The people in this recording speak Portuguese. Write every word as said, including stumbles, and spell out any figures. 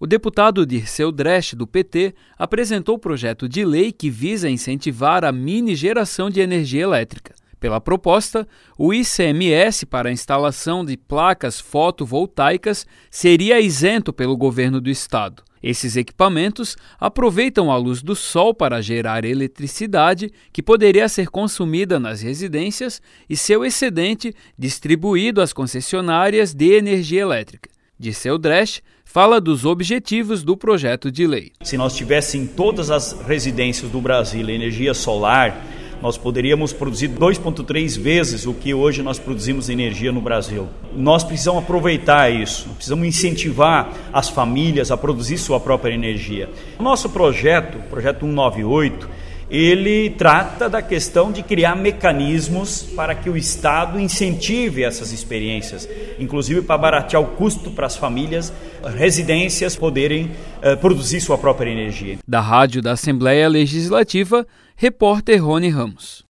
O deputado Dirceu Dresch, do P T, apresentou o projeto de lei que visa incentivar a mini-geração de energia elétrica. Pela proposta, o I C M S para a instalação de placas fotovoltaicas seria isento pelo governo do estado. Esses equipamentos aproveitam a luz do sol para gerar eletricidade que poderia ser consumida nas residências e seu excedente distribuído às concessionárias de energia elétrica. Dirceu Dresch fala dos objetivos do projeto de lei. Se nós tivéssemos em todas as residências do Brasil energia solar, nós poderíamos produzir dois vírgula três vezes o que hoje nós produzimos de energia no Brasil. Nós precisamos aproveitar isso, precisamos incentivar as famílias a produzir sua própria energia. O nosso projeto, o projeto cento e noventa e oito, ele trata da questão de criar mecanismos para que o Estado incentive essas experiências, inclusive para baratear o custo para as famílias, residências poderem uh, produzir sua própria energia. Da Rádio da Assembleia Legislativa, repórter Rony Ramos.